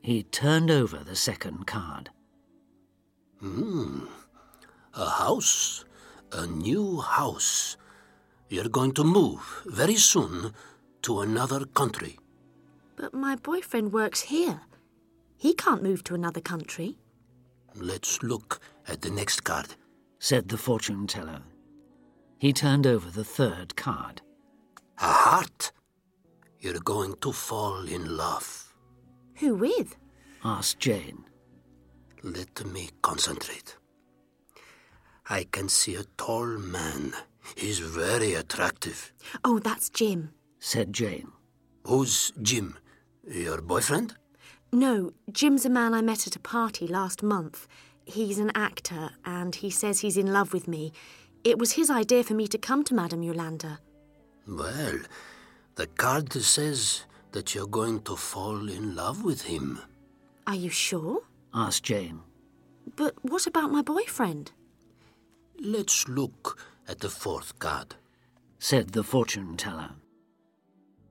He turned over the second card. A house. A new house. You're going to move very soon to another country. But my boyfriend works here. He can't move to another country. Let's look at the next card, said the fortune teller. He turned over the third card. A heart. You're going to fall in love. Who with? Asked Jane. Let me concentrate. I can see a tall man. He's very attractive. Oh, that's Jim, said Jane. Who's Jim? Your boyfriend? No, Jim's a man I met at a party last month. He's an actor, and he says he's in love with me. It was his idea for me to come to Madame Yolanda. Well, the card says that you're going to fall in love with him. Are you sure? Asked Jane. But what about my boyfriend? Let's look at the fourth card, said the fortune teller.